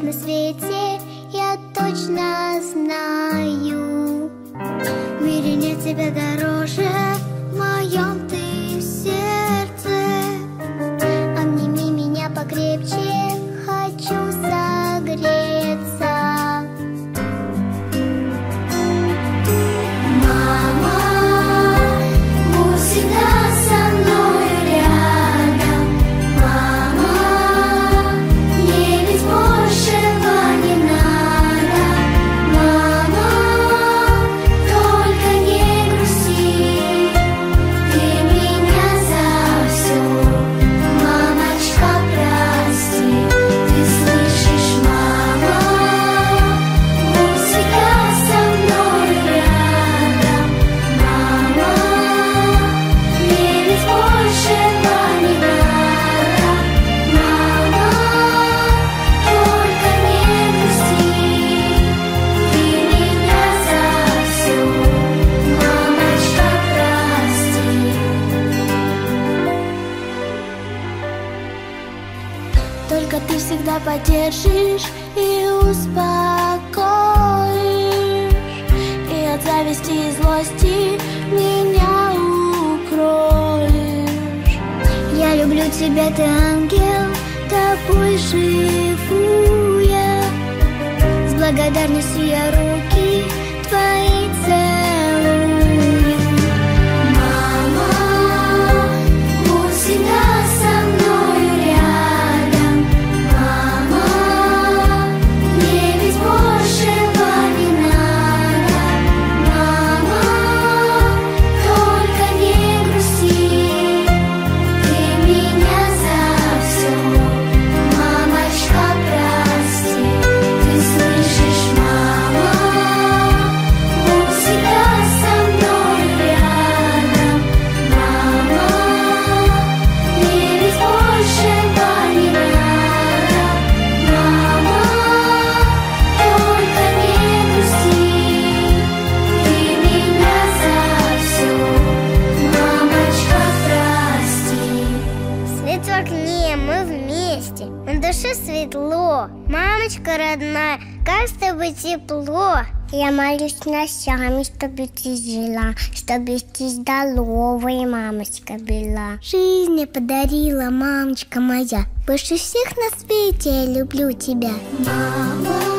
на свете, я точно знаю. В мире нет тебя дороже, в моем ты сердце. Обними меня покрепче, хочу согреться. Мама, будь всегда со мной рядом. Мама, мне ведь большего не надо. Мама, только не грусти, ты меня за все. Мамочка, прости, ты слышишь, мама, будь всегда со мной рядом. Мама, мне ведь большего не надо. Мама, только не грусти, ты меня за все. Мамочка, прости. Только ты всегда поддержишь и успокоишь, и от зависти и злости меня укроешь. Я люблю тебя, ты ангел, тобой живу я. С благодарностью я руки твои целую. Мама, будь всегда со мной рядом. Мама, мне ведь большего не надо. Мама, только не грусти, ты меня за все. Мамочка, прости, ты слышишь, мама, будь всегда со мной рядом. Мама, мне ведь большего не надо. Мама, только не грусти, ты меня за все. Мамочка, прости. Свет в окне, мы вместе, на душе светло. Мамочка родная, как с тобой тепло. Я молюсь ночами, чтобы ты жила, чтобы ты здоровая, мамочка, была. Жизнь мне подарила, мамочка моя. Больше всех на свете я люблю тебя. Мама.